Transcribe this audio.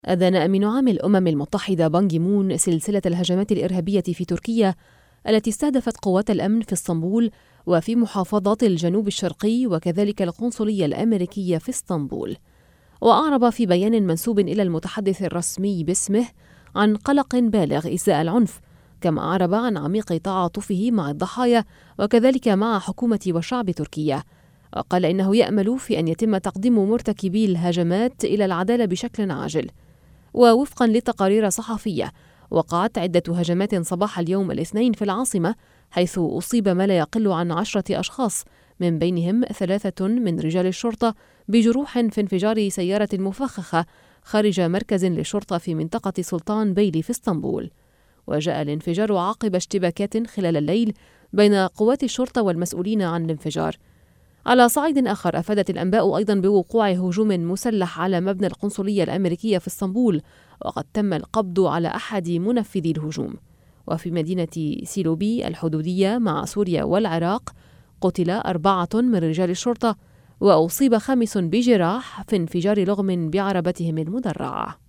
أدان أمين عام الأمم المتحدة بان كي مون سلسلة الهجمات الإرهابية في تركيا التي استهدفت قوات الأمن في اسطنبول وفي محافظات الجنوب الشرقي وكذلك القنصلية الأمريكية في اسطنبول. وأعرب في بيان منسوب إلى المتحدث الرسمي باسمه عن قلق بالغ إزاء العنف، كما أعرب عن عميق تعاطفه مع الضحايا وكذلك مع حكومة وشعب تركيا، وقال إنه يأمل في أن يتم تقديم مرتكبي الهجمات إلى العدالة بشكل عاجل. ووفقا لتقارير صحفية، وقعت عدة هجمات صباح اليوم الاثنين في العاصمة، حيث أصيب ما لا يقل عن 10 أشخاص، من بينهم 3 من رجال الشرطة بجروح في انفجار سيارة مفخخة خارج مركز للشرطة في منطقة سلطان بيلي في اسطنبول. وجاء الانفجار عقب اشتباكات خلال الليل بين قوات الشرطة والمسؤولين عن الانفجار. على صعيد آخر، أفادت الأنباء أيضا بوقوع هجوم مسلح على مبنى القنصلية الأمريكية في اسطنبول، وقد تم القبض على أحد منفذي الهجوم. وفي مدينة سيلوبي الحدودية مع سوريا والعراق، قتل 4 من رجال الشرطة، وأصيب 5 بجراح في انفجار لغم بعربتهم المدرعة.